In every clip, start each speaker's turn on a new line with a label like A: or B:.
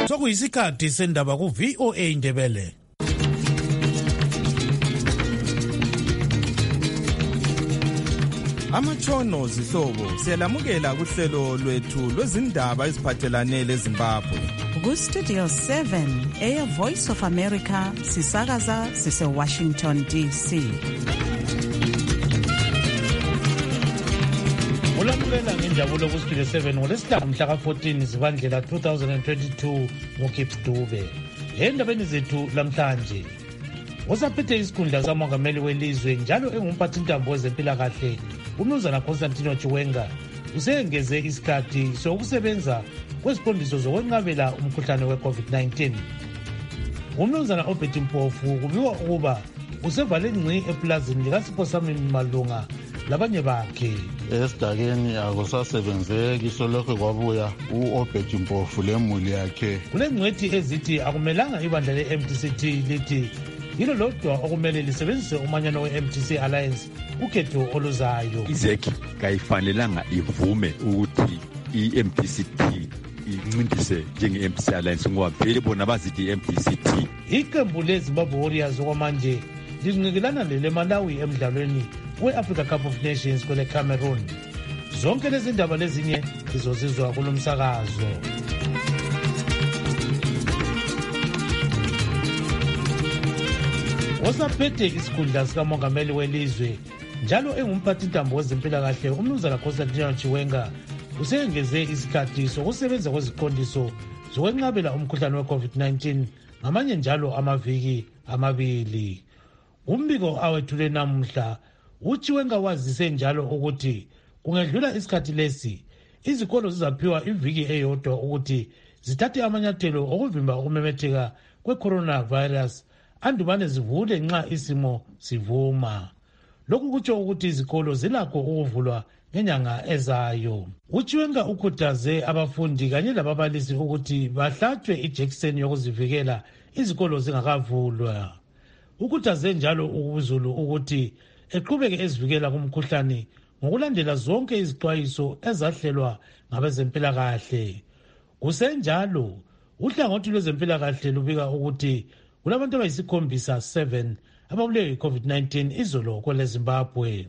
A: Sokuyisikhathi sendaba ku VOA Indebele.
B: Amatshono zihlobo siyalamukela kuhlelo lwethu lwezindaba eziphathelane leZimbabwe.
C: Ku Studio 7 Air Voice of America sisakaza sise Washington DC.
A: Ulamukela ngenjabulo ku Studio 7 ngolesihlanu mhla ka-14 Zibandlela 2022 ngoKips Dube. Endabeni zethu lamhlanje, osaphethe isikhundla sikamongameli welizwe njalo engumphathintambo wezempilakahle uMnumzana Constantino Chiwenga usengeze isikhathi sokusebenza kweziqondiso zokwenqabela umkhuhlane we-COVID-19. uMnumzana Obert Mpofu kubikwa ukuba usevale ngci epulazini likaSiphosamini Malunga labanye bakhe.
D: Esidakeni akusasebenzeki solokho kwabuya uObert Mpofu lemuli yakhe.
A: Kule ngcwethi ezithi akumelanga ibandla le-MTCT lithi yilo lodwa okumele lisebenzise umanyano we-MTC Alliance ukhetho oluzayo.
E: IZEC kayifanelanga ivume ukuthi i-MTCT incindise njenge-MTC Alliance ngoba vele bona bazithi i-MTCT.
A: Iqembu leZimbabwe Warriors okwamanje linqikelana leMalawi emdlalweni we-Africa Cup of Nations kwele Cameroon. Zonke lezi ndaba lezinye zizozizwa kulo msakazo. Osaphethe isikhundla sikamongameli welizwe njalo engumphathintambo wezempilakahle uMnumzana Constantino Chiwenga usengeze isikhathi sokusebenza kweziqondiso zokwenqabela umkhuhlane we-COVID-19 ngamanye njalo amaviki amabili. Umbiko awethule namuhla uChiwenga wazise njalo ukuthi kungedlula isikhathi lesi izikolo zizaphiwa iviki eyodwa ukuthi zithathe amanyathelo okuvimba ukumemetheka kwe-coronavirus andubane zivule nxa isimo sivuma. Lokhu kutsho ukuthi izikolo zilakho ukuvulwa ngenyanga ezayo. uChiwenga ukhuthaze abafundi kanye lababalisi ukuthi bahlatshwe ijekiseni yokuzivikela izikolo zingakavulwa. Ukhuthaze njalo uzulu ukuthi eqhubeke ezivikela kumkhuhlane ngokulandela zonke izixwayiso ezahlelwa ngabezempilakahle. Kusenjalo uhlangothi lwezempilakahle lubika ukuthi kulabantu abayisikhombisa 7 ababulewe yi-COVID-19 izolo kwele Zimbabwe.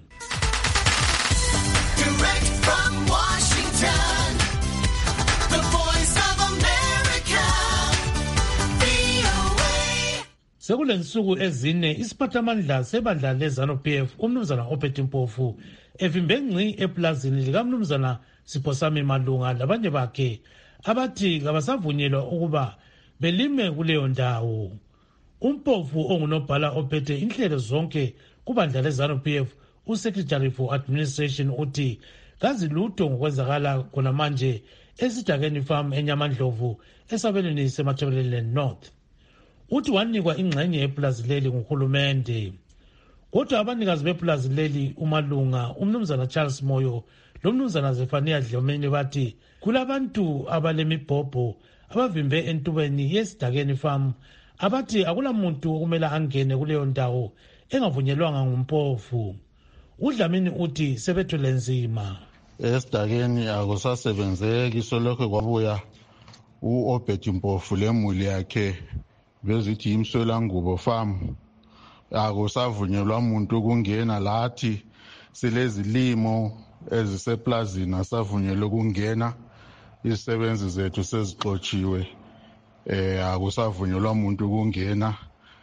A: Sekule nsuku ezine isiphathamandla sebandla leZANU-PF uMnumzana Obert Mpofu evimbe ngci epulazini likaMnumzana Siphosamini Malunga labanye bakhe abathi kabasavunyelwa ukuba belime kuleyo ndawo. Umpofu ongunobhala ophethe inhlelo zonke kubandla leZANU-PF uSecretary for Administration uthi kazi lutho ngokwenzakala khona manje esidakeni farm eNyamandlovu esabelweni seMatabeleland North. Uthi wanikwa ingxenye yepulazi leli nguhulumende. Kodwa abanikazi bepulazi leli uMalunga, uMnumzana Charles Moyo loMnumzana Zefania Dlomeni bathi kulabantu abalemibhobho abavimbe entubeni yesidakeni farm abathi akulamuntu okumele angene kuleyo ndawo engavunyelwanga ngumpofu. uDlamini uthi sebethule nzima.
D: Esidakeni akusasebenzeki solokho kwabuya uObert Mpofu lemuli yakhe bezithi imswelangubo farm. Akusavunyelwa umuntu ukungena lathi silezilimo eziseplazini asavunyelwe ukungena. Izisebenzi zethu sezixotshiwe. Akusavunyelwa umuntu ukungena.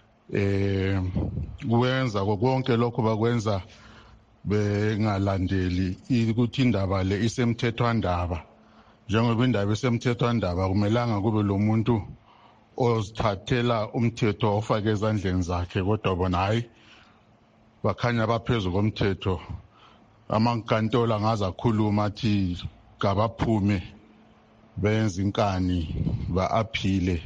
D: Kwenza konke lokho bakwenza bengalandeli ukuthi indaba le isemthethwandaba. Njengoba indaba isemthethwandaba kumelanga kube lo muntu ozithathela umthetho ofake ezandleni zakhe, kodwa bona hayi bakhanya baphezu komthetho. Amankantolo angaze akhuluma athi kabaphume benza inkani ba-aphile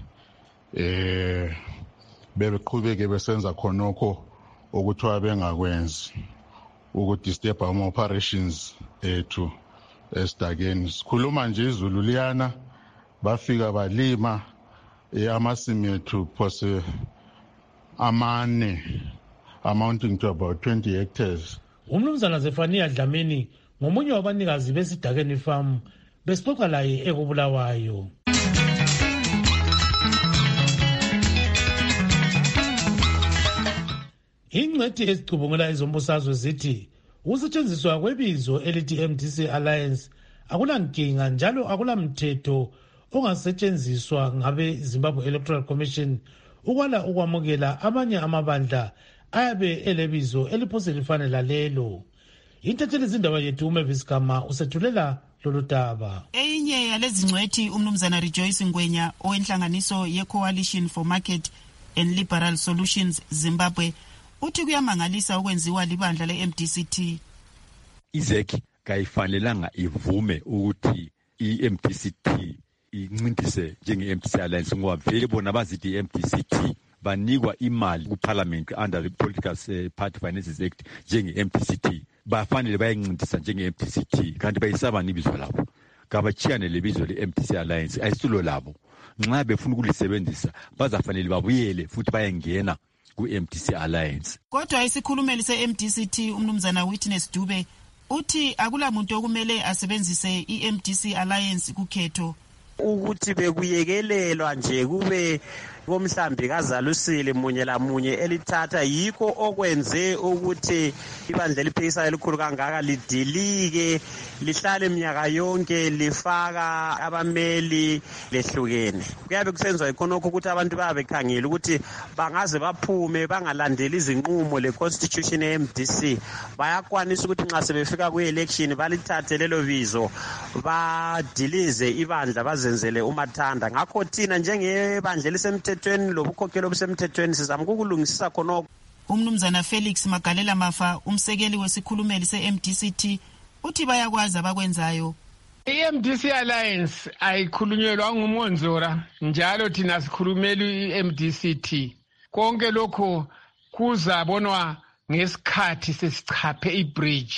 D: beqhubeke besenza khonokho okuthiwa bengakwenzi ukudisturb ama-operations ethu esidakeni. Sikhuluma nje izulu liyana bafika balima amasimi ethu phose amane amounting to about 20 hectares.
A: uMnumzana Zefania Dlamini ngomunye wabanikazi besidakeni farm besixoxa laye ekubulawayo. ingcwethi ezicubungula ezombusazwe zithi ukusetshenziswa kwebizo elithi MDC Alliance akulankinga njalo akulamthetho ongasetshenziswa ngabe Zimbabwe Electoral Commission ukwala ukwamukela amanye amabandla ayabe elebizo eliphose lifane lalelo. Intatheli izindaba yethu uMavis Gama usethulela lolu daba.
C: Enye yalezi ngcwethi umnumzana Rejoice Ngwenya owenhlanganiso ye-Coalition for Market and Liberal Solutions Zimbabwe uthi kuyamangalisa ukwenziwa libandla le-MDCT.
E: IZEC kayifanelanga ivume ukuthi i-MDCT incintise njenge-MDC Alliance ngoba vele bona bazithi i-MDCT banikwa imali kuParliament under the Political Party Finances Act njenge-MDCT. Bafanele bayincintisa njenge-MDCT kanti bayisaba nibizo labo. Kabachiyane lebizo le-MDC Alliance ayisulo labo. Nxa befuna ukulisebenzisa bazafanele babuyele futhi bayengena ku-MDC Alliance.
C: Kodwa isikhulumeli se-MDCT umnumzana Witness Dube uthi akulamuntu okumele asebenzise i-MDC Alliance kukhetho.
F: Ukuthi bekuyekelelwa nje kube komhlambi kazalusile munye lamunye elithatha yikho okwenze ukuthi ibandla eliphikisa elikhulu kangaka lidilike lihlale iminyaka yonke lifaka abameli lehlukene. Kuyabe kusenziwa ikhonokho ukuthi abantu babekhangela ukuthi bangaze baphume bangalandeli izinqumo le-Constitution ye-MDC bayakwanisa ukuthi nxa sebefika kwi-election balithathe lelo bizo badilize ibandla bazenzele umathanda. Ngakho thina njengebandla elisemthethweni lobukhokhelo obusemthethweni sizama ukulungisisa khonokho.
C: Umnumzana Felix Magalela Mafa umsekeli wesikhulumeli se-MDCT uthi bayakwazi abakwenzayo.
G: I-MDC Alliance ayikhulunyelwa nguMonzora njalo thina sikhulumeli i-MDCT. Konke lokho kuzabonwa ngesikhathi sesichaphe i-bridge.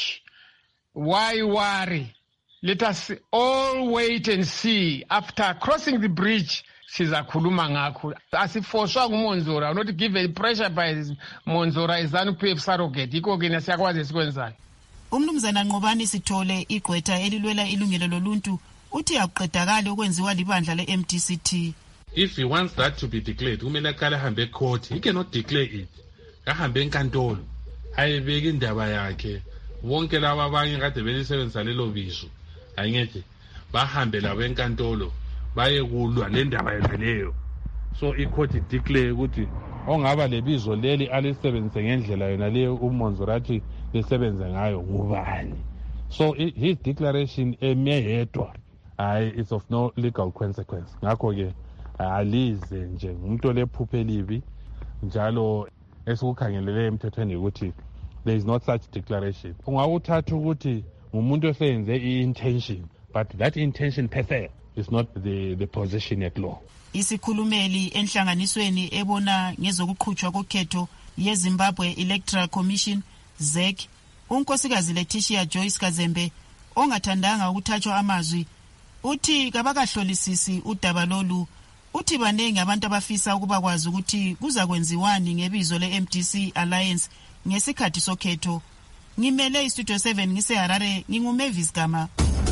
G: Why worry? Let us all wait and see. After crossing the bridge, sizakhuluma ngakho. Asifoswa nguMonzora, not given pressure by Monzora is ZANU-PF surrogate. Iko kena siyakwazi sikwenzayo.
C: Umnumzana Nqobani Sithole igqwetha elilwela ilungelo loluntu uthi akuqedakala ukwenziwa libandla le-MDCT.
H: If he wants that to be declared, kumele aqale hambe court. He cannot declare it. Kahambe enkantolo. Ayibeke indaba yakhe. Wonke laba abanye kade belisebenzisa lelo bizo. Ayingeke bahambe labo enkantolo baye kulwa lendaba leyo. So icourt declare ukuthi ongaba lebizo leli alisebenzise ngendlela yona leyo uMonzorati lisebenze ngayo ngubani. So his declaration emeyedwa is of no legal consequence. Ngakho ke alize nje umuntu lephuphe libi njalo esikukhangelele emthethweni ukuthi there is not such declaration. Ungawuthatha ukuthi umuntu oseyenze i-intention, but that intention per se is not the position at law.
C: Isikhulumeli enhlanganisweni ebona ngezokuqhutshwa kokhetho yeZimbabwe Electoral Commission ZEC unkosikazi Letitia Joyce Kazembe ongathandanga ukuthathwa amazwi uthi kabakahlolisisi udaba lolu. Uthi banenge abantu abafisa ukuba kwazi ukuthi kuza kwenziwani ngebizo le-MDC Alliance ngesikhathi sokhetho. Ngimele iStudio 7 ngiseHarare nginguMavis Gama.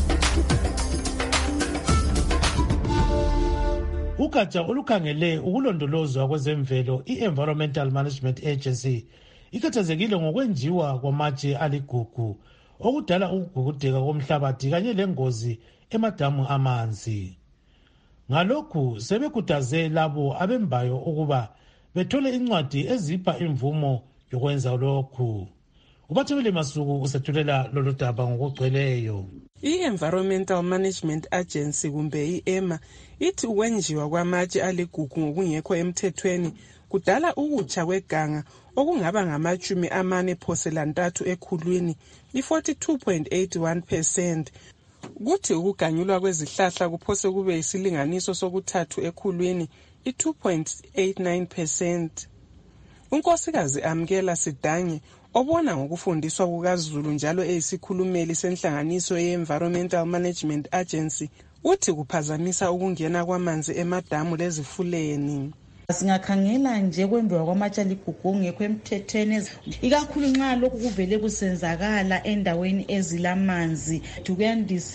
A: Ugatsha olukhangele ukulondolozwa kwezemvelo i-Environmental Management Agency ikhathazekile ngokwenziwa kwamatshe aligugu okudala ukugugudeka komhlabathi kanye lengozi emadamu amanzi. Ngalokhu sebekutaze labo abembayo ukuba bethole incwadi ezipha imvumo yokwenza lokhu. Ubathebele Masuku usethulela lolu daba ngokugcweleyo.
I: I-Environmental Management Agency kumbe i-EMA ithi ukwenziwa kwamatshe aligugu ngokungekho emthethweni kudala ukutsha kweganga okungaba ngama-43 ekhulwini i-42.81%. Kuthi ukuganyulwa kwezihlahla kuphose kube isilinganiso sokuthathu ekhulwini i-2.89%. Unkosikazi Amkela Sidange obona ngokufundiswa kukaZulu njalo eyisikhulumeli senhlanganiso ye-Environmental Management Agency uthi kuphazamisa ukungena kwamanzi emadamu lezifuleni.
J: Singakhangela nje kwembiwa kwamatshe aligugu ngekho emthethweni ikakhulu nxa lokhu kuvele kusenzakala endaweni ezilamanzi kuyandise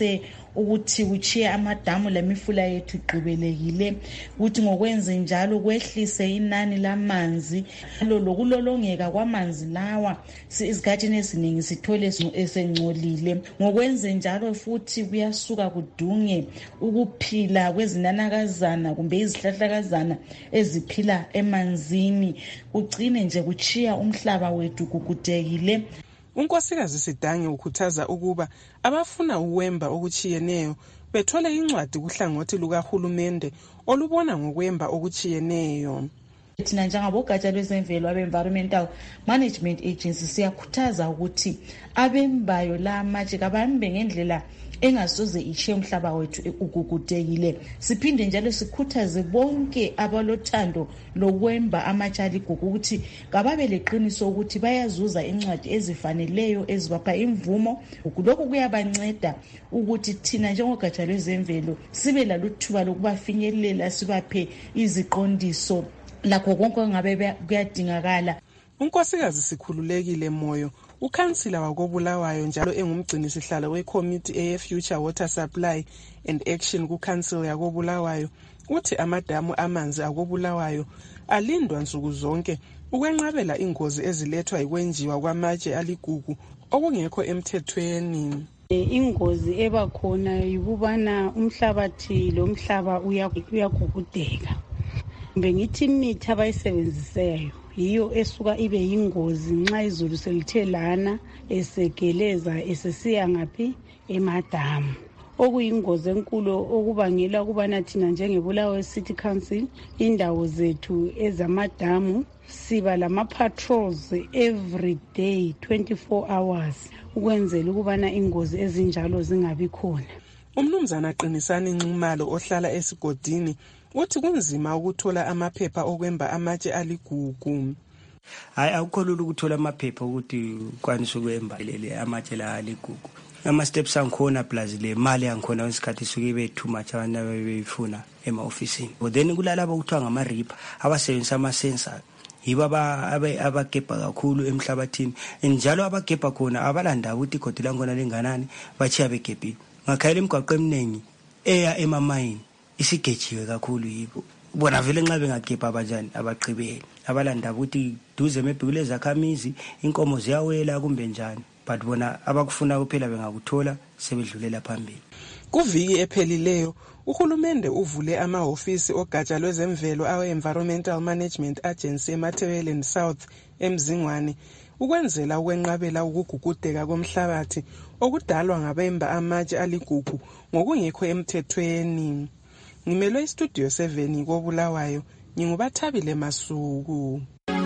J: ukuthi kuchiya amadamu lemifula yethu iqhubelekile, ukuthi ngokwenze njalo kwehlise inani lamanzi lokulolongeka kwamanzi lawa izikhathini eziningi sithole esengcolile. Ngokwenze njalo futhi kuyasuka kudunge ukuphila kwezinanakazana kumbe izihlahlakazana eziphila emanzini, kugcine nje kuchiya umhlaba wethu gugudekile.
I: Unkosikazi Sidange ukhuthaza ukuba abafuna ukwemba okuchiyeneyo bethole incwadi kuhlangothi lukahulumende olubona ngokwemba okuchiyeneyo.
J: Thina njengabogatsha lwezemvelo abe-Environmental Management Agency siyakhuthaza ukuthi abembayo la amatshe kabambe ngendlela engasoze ishiye umhlaba wethu ugugudekile. Siphinde njalo sikhuthaze bonke abalothando lokwemba amatshe aligugu ukuthi kababe leqiniso ukuthi bayazuza incwadi ezifaneleyo ezibapha imvumo. Lokhu kuyabanceda ukuthi thina njengogatsha lwezemvelo sibe laluthuba lokubafinyelela, sibaphe iziqondiso lakho konke ngabe kuyadingakala.
I: Unkosikazi Sikhululekile Moyo, ukhansila wakoBulawayo njalo engumgcini sihlalo weCommittee eye-Future Water Supply and Action kuCouncil yakoBulawayo, uthi amadamu amanzi akoBulawayo alindwa nsuku zonke ukwenqabela ingozi ezilethwa yikwenjiwa kwamatshe aligugu okungekho emthethweni.
K: Ingozi ebakhona yikubana umhlabathi lo mhlaba uyagugudeka. Bengithi imithi abayisebenzisayo yiyo esuka ibe yingozi nxa izulu selithe lana esegeleza esesiya ngaphi emadamu, okuyingozi enkulu okubangela ukubana thina njengeBulawayo City Council indawo zethu ezamadamu siba lama-patrols every day 24 hours ukwenzela ukubana ingozi ezinjalo zingabi khona.
I: Umnumzana Qinisani Nxumalo ohlala esigodini uthi kunzima ukuthola amaphepha okwemba amatshe aligugu.
L: Hayi akukho lula ukuthola amaphepha ukuthi kwanise ukwemba leli amatshe la aligugu. Ama-steps angikhona plus le mali yangikhona wesikhathi suke ibe too much abantu abebeyifuna ema-ofisini. Then kulalabo kuthiwa ngama-ripper abasebenzisa ama-sensor yibo abagebha kakhulu emhlabathini, njalo abagebha khona abalanda ukuthi igodi langkhona linganani bachiya begebhile. Ngakhayela imigwaqo eminingi eya emamayini isigejiwe kakhulu yibo. Bona vele nxa bengagebha abanjani abaqhibeli abalanda ukuthi duze maybe kulezakhamizi inkomo ziyawela kumbe njani, but bona abakufuna kuphela bengakuthola sebedlulela phambili.
I: Kuviki ephelileyo uhulumende uvule amahofisi ogatsha lwezemvelo awe-Environmental Management Agency eMatabeleland South eMzingwane ukwenzela ukwenqabela ukugugudeka komhlabathi okudalwa ngabemba amatshe aligugu ngokungekho emthethweni. Ngimelwe istudio 7 koBulawayo, nginguBathabile Masuku.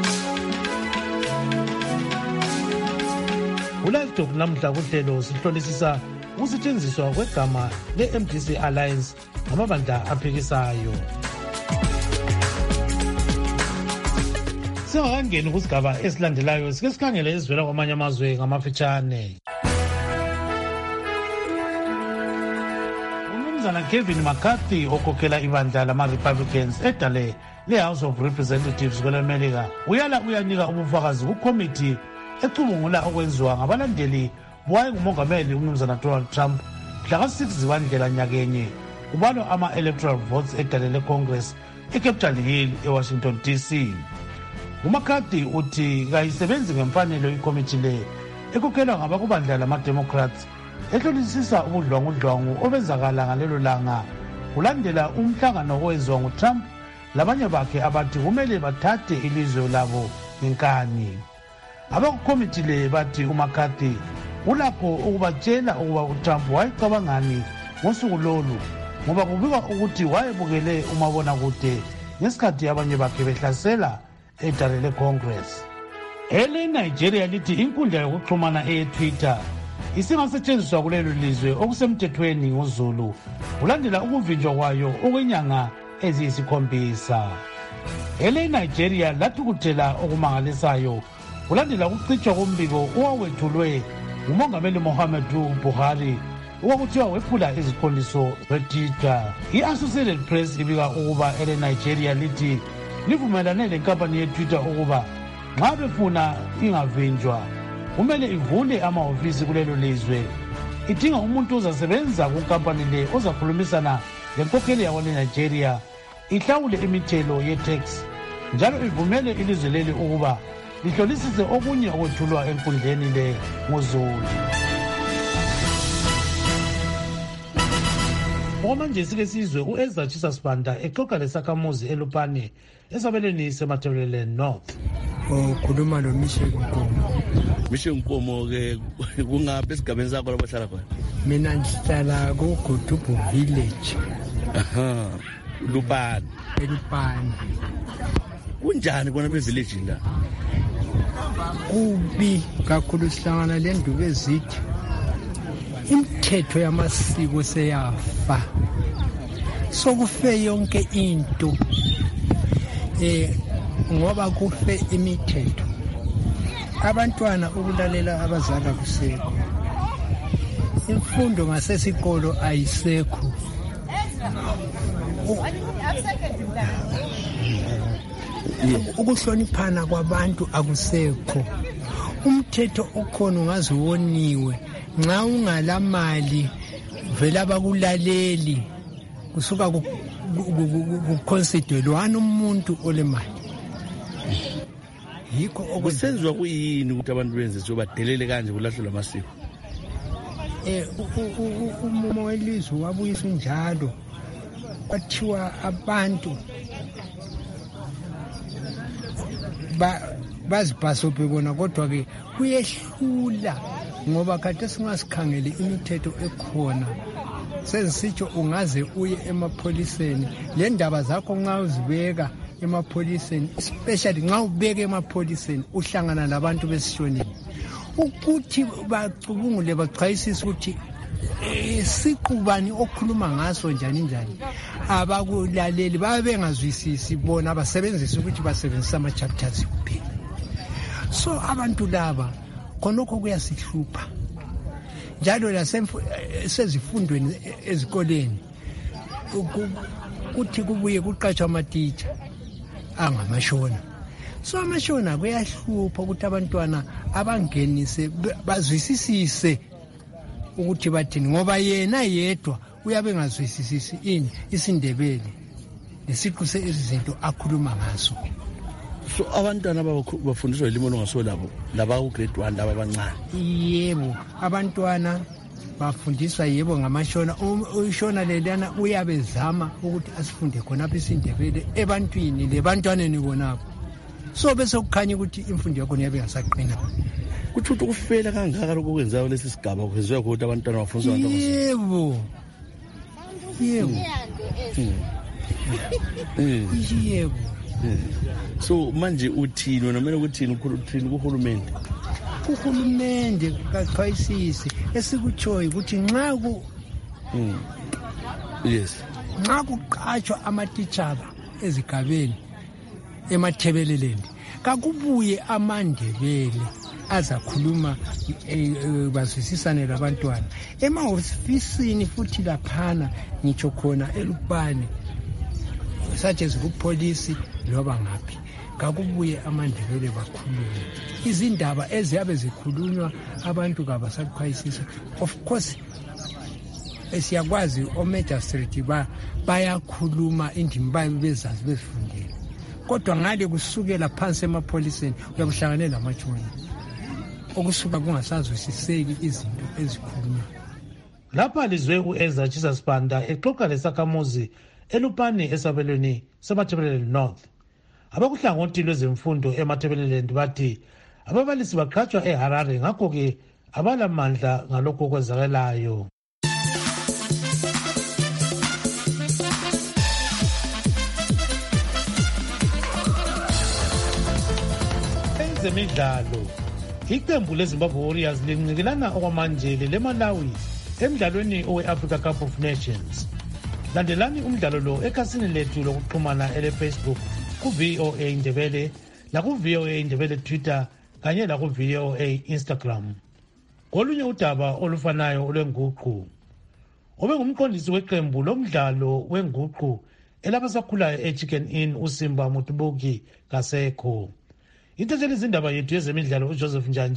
A: Ulive namhla kuhlelo sihlolisisa ukusetshenziswa kwegama le-MDC Alliance ngamabandla aphikisayo. Singakangeni kusigaba esilandelayo sike sikhangele ezivela kwamanye amazwe ngamafitshane. Umnumzana Kevin McCarthy okhokhela ibandla lama-Republicans edale le-House of Representatives kwele-America uyanika ubufakazi kukomiti ecubungula okwenziwa ngabalandeli wayengumongameli umnumzana Donald Trump mhla ka-6 Zibandlela nyakenye kubalwa ama-electoral votes edale le-Congress eCapitol Hill eWashington DC. uMcCarthy uthi kayisebenzi ngemfanelo ikomiti le ekhokhelwa ngabakubandla lama-Democrats ehlolisisa ubudlwangudlwangu obenzakala ngalelo langa kulandela umhlangano owenziwa nguTrump labanye bakhe abathi kumele bathathe ilizwe labo ngenkani. Abakukomiti le bathi uMcCarthy ulakho ukubatshela ukuba uTrump wayecabangani ngosuku lolu ngoba kubikwa ukuthi wayebukele umabonakude ngesikhathi abanye bakhe behlasela edale leCongress. Nigeria lithi inkundla yokuxhumana eTwitter isingasetshenziswa kulelo lizwe okusemthethweni ngoZulu kulandela ukuvinjwa kwayo okwenyanga eziyisi7. Nigeria lathukuthela okumangalisayo kulandela ukucitshwa kombiko owawethulwe ngumongameli Muhammadu Buhari okuthiwa wephula iziqondiso zeTwitter. I-Associated Press ibika ukuba Nigeria lithi livumelane lenkampani yeTwitter ukuba nxa befuna ingavinjwa kumele ivule amahofisi kulelo lizwe idinga umuntu ozasebenza kunkampani le ozakhulumisana lenkokheli yakwaleNigeria ihlawule imithelo ye-tax njalo ivumele ilizwe leli ukuba lihlolisise okunye okwethulwa enkundleni le ngoZulu. Okwamanje sike sizwe u-Ezra Chisasibanda exoxa lesakhamuzi eLupane esabelweni seMatabeleland North.
M: Ukhuluma noMishe Nkomo.
N: Mishe Nkomo ke kungaphi esigabeni sakho labahlala khona?
M: Mina ngihlala kuGudubu village.
N: Aha. Lupane.
M: eLupane.
N: Kunjani kona be-village la?
M: Kubi kakhulu sihlangana le nduku ezithi imithetho yamasiko seyafa. Sokufe yonke into. Ngoba kufe imithetho. Abantwana ukulalela abazali akusekho. Imfundo ngasesikolo ayisekho. Ukuhloniphana kwabantu akusekho. Umthetho okhona ungaze woniwe nxa ungalamali vela abakulaleli kusuka kuconsider lwana umuntu olemali. Yikho
N: okusenziwa kuyini ukuthi abantu benze so badelele kanje kulahlelwa amasiko?
M: Umumo welizwe wabuyisa njalo. Kwathiwa abantu bazibhasobhe bona kodwa ke kuyehlula ngoba kade singasikhangele imithetho ekhona. Sesitsho ungaze uye emapholiseni le ndaba zakho nxa uzibeka emapholiseni, especially nxa ubeka emapholiseni uhlangana nabantu besishonini ukuthi bacubungule bachayisisa ukuthi siqubani okhuluma ngaso njani abakulaleli babe bengazwisisi bona abasebenzisa ukuthi basebenzisa ama chapters kuphela. So abantu laba khonokho kuyasihlupha njalo lasezifundweni ezikoleni kuthi kubuye kuqatshwa amatitsha angamashona. So amashona kuyahlupha ukuthi abantwana abangenise bazwisisise ukuthi bathini ngoba yena yedwa uyabe ngazwisisisi isindebele lesiqu sezinto akhuluma ngaso.
N: So abantwana bafundiswa ilimo longaso laba ku grade 1 laba abancane?
M: Yebo, abantwana bafundiswa yebo ngamashona. Ushona lelana uyabe zama ukuthi asifunde khonapha isindebele ebantwini lebantwaneni bonapho. So bese kukhanya ukuthi imfundo yakho yabe ngasaqina.
N: Kuthi ukufela kangaka lokho kwenzayo lesi sigaba kwenziwa ukuthi abantwana bafundiswe abantu
M: Yebo. Yebo.
N: So manje uthini wena kumele ukuthini kuhulumende?
M: Uhulumende kaqhayisisi esikutshoyo ukuthi nxa nxa kuqatshwa amatitshala ezigabeni eMatabeleland kakubuye amandebele azakhuluma bazwisisane labantwana emahofisini futhi laphana ngitsho khona eLupane such as kupolisi loba ngaphi kakubuye amandebele bakhulume izindaba eziyabe zikhulunywa abantu kabasaqhayisisa. Of course esiyakwazi o-magistrate bayakhuluma indima babe bezazi bezifundela kodwa ngale kusukela phansi emapholiseni uyakuhlangane lamachona okusuka kungasazwisiseki izinto ezikhulunywa.
A: Lapha lizwe u-Ezra Chisasibanda exoxa lesakhamuzi eLupane esabelweni seMatabeleland North. Abakuhlangothi lwezemfundo eMatabeleland bathi ababalisi baqhatshwa eHarare ngakho ke abalamandla ngalokho okwenzakalayo. Ezemidlalo, iqembu leZimbabwe Warriors linqikelana okwamanje leMalawi emdlalweni owe-Africa Cup of Nations. Landelani umdlalo lo ekhasini lethu lokuxhumana ele-Facebook ku-VOA Indebele laku-VOA Indebele Twitter kanye laku-VOA Instagram. Kolunye udaba olufanayo olwenguqu. Obengumqondisi weqembu lomdlalo wenguqu elabasakhulayo eChicken Inn uSimba Mutubuki kasekho. Intetsheli izindaba yethu yezemidlalo uJoseph Njanji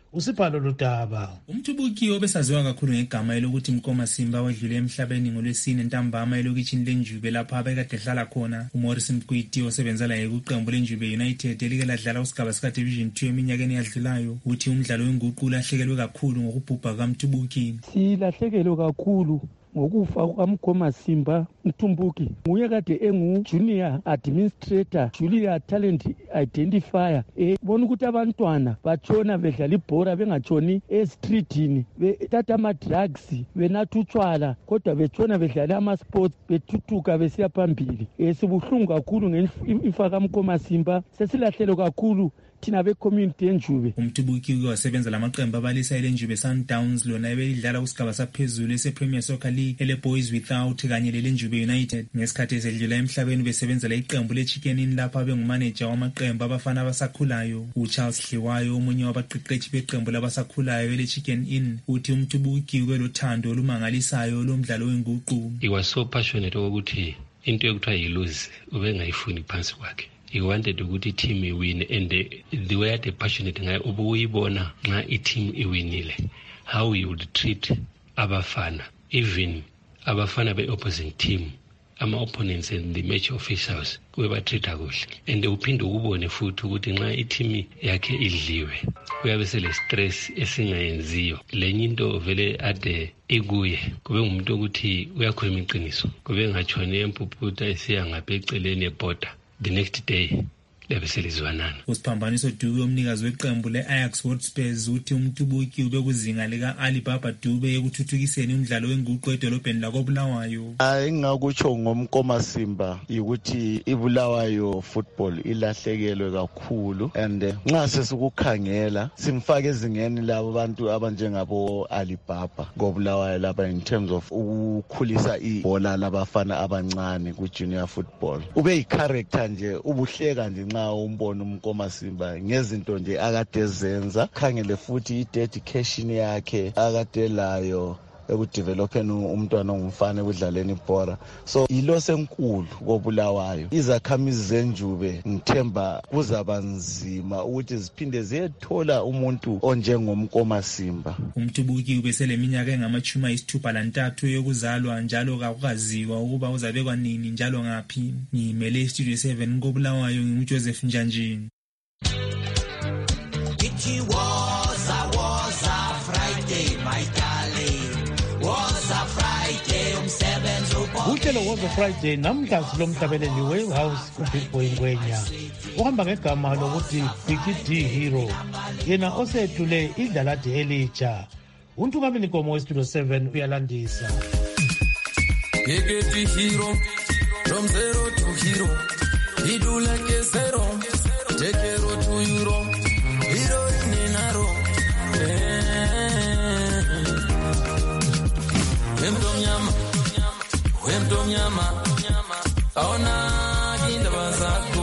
A: uSipalo Lutaba.
O: Umtubuki obesaziwa kakhulu ngegama elokuthi Mkomasimba wedlule emhlabeni ngoLwesine ntambama elokitshini leNjube lapho abekade ehlala khona. uMorris Mkwiti osebenza laye kuqembu leNjube United elike ladlala usigaba sika Division 2 eminyakeni eyadlulayo uthi umdlalo wenguqu ulahlekelwe kakhulu ngokubhubha kaMtubuki.
P: Silahlekelwe kakhulu ngokufa kukaMkomasimba. Mtumbuki nguye kade engu-junior administrator, junior talent identifier. Bona ukuthi abantwana batshona bedlala ibhora bengatshoni estreetini bethatha ama-drugs benatha utshwala kodwa betshona bedlala ama-sports bethuthuka besiya phambili. Sibuhlungu kakhulu ngemfa kaMkomasimba, sesilahlelo kakhulu thina be-community yeNjube.
O: Umtubuki wasebenza lamaqembu abalisa eLenjube Sundowns lona ebelidlala kusigaba saphezulu ese-Premier Soccer League ele-Boys Without kanye leLenjube United. Ngesikhathi esedlula emhlabeni besebenzela iqembu le-Chicken Inn lapho abengumaneja wamaqembu abafana abasakhulayo. uCharles Hliwayo omunye wabaqeqeshi beqembu labasakhulayo ele-Chicken Inn uthi umtubuki ubelothando olumangalisayo lomdlalo wenguqu.
Q: He was so passionate ukuthi into yokuthiwa yi-lose ubengayifuni phansi kwakhe. He wanted ukuthi team iwin, and the way at passionate ngayo ubuyibona nxa i-team iwinile how he would treat abafana, even abafana be-opposing team, ama-opponents and the match officials ubebatreata kuhle. And uphinde ukubone futhi ukuthi nxa i-team yakhe idliwe uyabe sele-stress esingayenziyo. Lenye into vele ade ikuye kube ngumuntu ukuthi uyakhuluma iqiniso, kube ngatshoni empuphuta esiya ngapha eceleni ebhoda, the next day lebeselizwanana.
O: uSiphambaniso Dube umnikazi weqembu le-Ajax Hotspurs uthi umtubuki ube kuzinga lika-Alibaba Dube ekuthuthukiseni umdlalo wenguqu edolobheni lakoBulawayo.
N: Engingakutsho ngomkomasimba ukuthi iBulawayo football ilahlekelwe kakhulu, and nxa sesikukhangela simfake ezingeni labo bantu abanjengabo Alibaba koBulawayo lapha in terms of ukukhulisa ibhola labafana abancane ku-junior football. Ube yi-character nje, ubuhleka nje nxa umbona umkomasimba ngezinto nje akade zenza. Khangele futhi i-dedication yakhe akade layo ekudevelopeni umntwana ongumfana ekudlaleni ibhora. So yilo senkulu koBulawayo. Izakhamizi zeNjube ngithemba kuzaba nzima ukuthi ziphinde ziyethola umuntu onjengomkomasimba.
O: Umtubuki ubeseleminyaka engama-63 yokuzalwa, njalo kakukaziwa ukuba uzabekwa nini njalo ngaphi. Ngimele iStudio 7 koBulawayo nginguJoseph Njanjini.
R: It was a Friday, my darling.
A: Uhlelo was a Friday namhla silomhlabeleli we-House uBig Boy Ngwenya uhamba ngegama lokuthi Big D Hero, yena osethule idlalade elitsha. uNtungamini Nkomo weStudio 7 uyalandisa.
S: Big D Hero, from zero to hero, he do like a zero, take hero to euro, hero in arrow. Wemdomyama aona kindaba zako.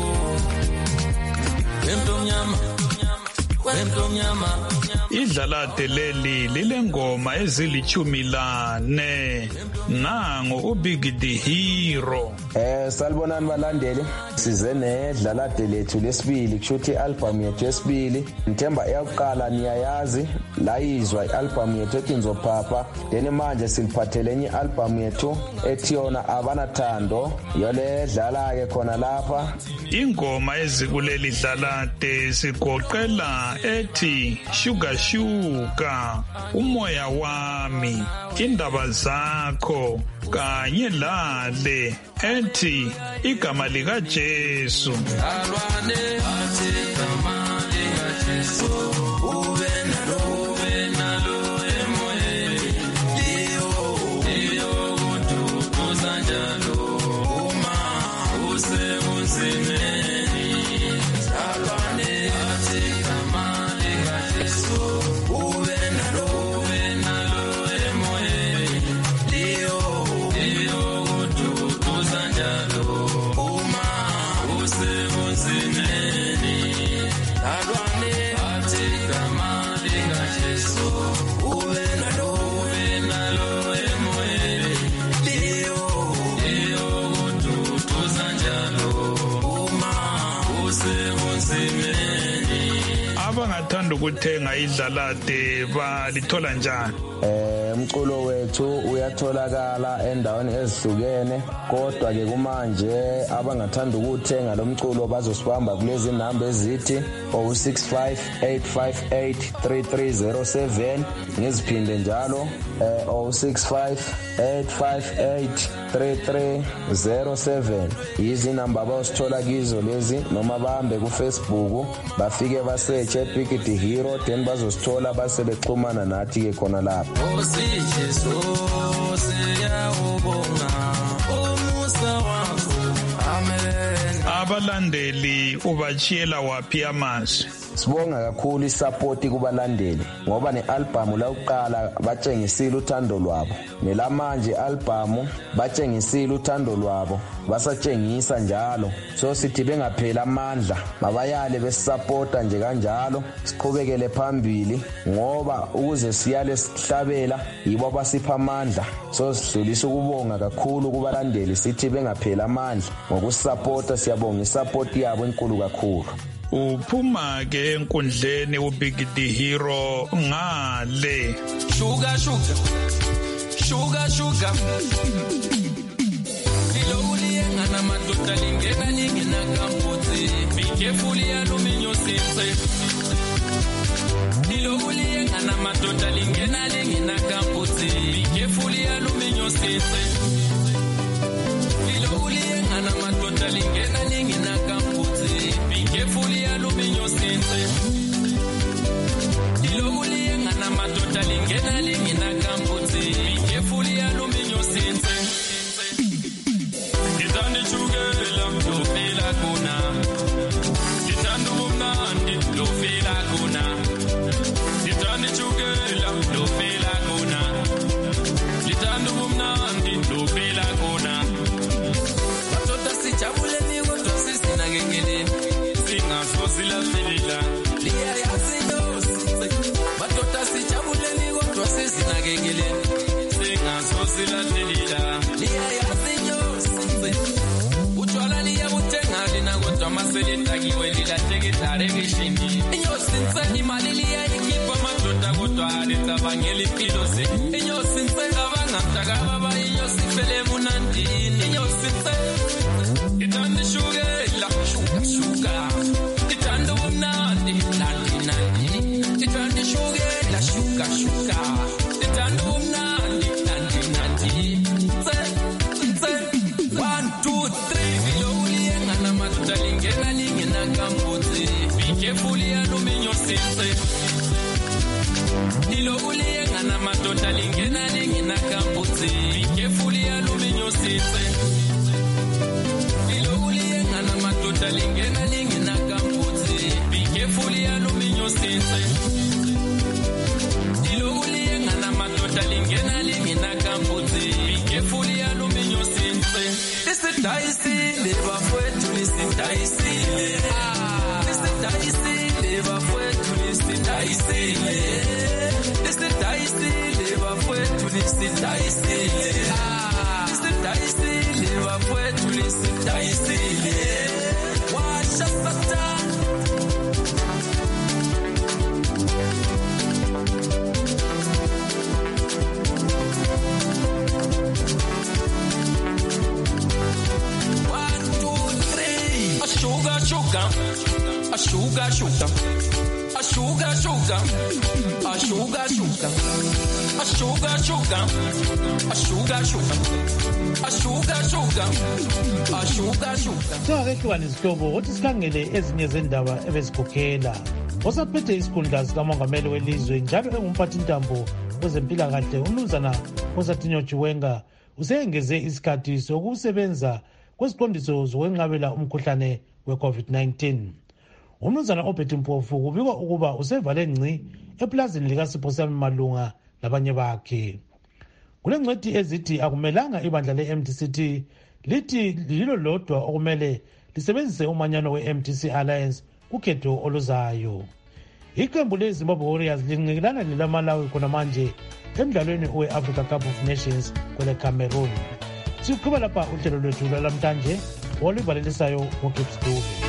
S: Wemdomyama
T: idlalade leli lilengoma ezili-14 nango uBig D Hero.
U: Salibonani balandeli, size nedlalade lethu lesibili, kushuthi i-album yethu yesibili. Ngithemba eyakuqala niyayazi, layizwa i-album yethu ethi Nzophapha. Then manje siliphathele enye i-album yethu ethi yona Abanathando, yole dlala-ke khona lapha.
T: Ingoma ezikuleli dlalade sigoqela ethi Sugar Sugar, Umoya Wami, Indaba Zakho, kanye lale ethi Igama lika Jesu.
S: Alwane athi igama lika Jesu, ube nalo emoyeni, liyo kududuza njalo uma usebunzimeni. Alwane athi igama lika Jesu, ube nalo emoyeni, liyo kududuza njalo uma usebunzimeni. Alwane athi
T: abangathanda ukuthenga idlalade balithola njani?
U: Umculo wethu uyatholakala endaweni ezihlukene, kodwa ke kumanje abangathanda ukuthenga lo mculo bazosibamba kulezi namba ezithi 065-858-3307, ngiziphinde njalo 065-858-3307. Yizi namba abasithola kizo lezi, noma bahambe ku Facebook bafike basearch Big the Hero, then bazosithola base bexhumana nathi ke khona lapho.
T: Abalandeli ubachiyela waphi amazwi?
U: Sibonga kakhulu isupporti kubalandeli ngoba nealbum la uqala batshengisile uthando lwabo, nelamanje album batshengisile uthando lwabo, basatshengisa njalo. So sithi bengaphela amandla, mabayale besupporta nje kanjalo, siqhubekele phambili ngoba ukuze siyale sihlabela yibo abasipha amandla. So sidlulisa ukubonga kakhulu kubalandeli, sithi bengaphela amandla ngokusupporta. Siyabonga isupport yabo enkulu kakhulu.
T: Uphuma ke enkundleni uBig the Hero ngale
S: sugar ilowuli engana madoda lingena lingena kampotsi, be careful aluminio sense. Ilowuli engana madoda lingena lingena kampotsi, be careful aluminio sense. Ilowuli engana madoda lingena lingena kampotsi, be careful aluminio sense. Ilowuli engana madoda lingena lingena kampotsi, be careful aluminio sense. Itani chugela lo fela kuna, itani umnandi lo fela kuna, itani chugela lo fela kuna, itani umnandi lo fela kuna. Batota sijabule ni kodwa sisinakekele, singasosila felila liya yasindosi. Batota sijabule ni kodwa sisinakekele, singasosila felila liya yasindosi. Utshwala liya butenga lina kodwa maselitakiwe lilahleketare kishini. Inyosinse imali liya ikhipha madoda kodwa alithabangela impilo ze. Inyosinse abangamtaka baba inyosifele munandini. Inyosinse itanda shugela sugar, itanda umnandi nandi. Itanda shugela sugar, itanda umnandi nandi. 1, 2, 3 ilowuli engana madoda lingena lingena kampotsi, be careful aluminio sense. Ilowuli engana madoda lingena lingena kampotsi, be careful aluminio sense. Ilowuli engana madoda lingena lingena kampotsi, be careful aluminio sense. Ilowuli engana madoda lingena lingena kampotsi, be careful aluminio sense. Listen dicey, live fue to listen dicey. Listen dicey, live fue to listen dicey. Listen dicey, live fue to listen dicey. Listen dicey, live fue to listen dicey. Watch us Satan.
A: Singakehluka nezihlobo ukuthi sikhangele ezinye zendaba ebezikhokhela. Osaphethe isikhundla sikamongameli welizwe njalo engumphathintambo wezempilakahle umnumzana Nkosatinyo Chiwenga usengeze isikhathi sokusebenza kwesiqondiso zokwenqabela umkhuhlane we-COVID-19. Umnumzana Obert Mpofu kubikwa ukuba usevale ngci eplazini likaSipho Malunga labanye bakhe. Kule ngcwethi ezithi akumelanga ibandla le-MTCT lithi lilo lodwa okumele lisebenzise umanyano we-MTC Alliance kukhetho oluzayo. Iqembu leZimbabwe Warriors linqikilana neLamalawi khona manje emdlalweni we-Africa Cup of Nations kwele Cameroon. Siqhubeka lapha uhlelo lwethu lwalamhlanje oluvalelisayo ngoGibbs Dube.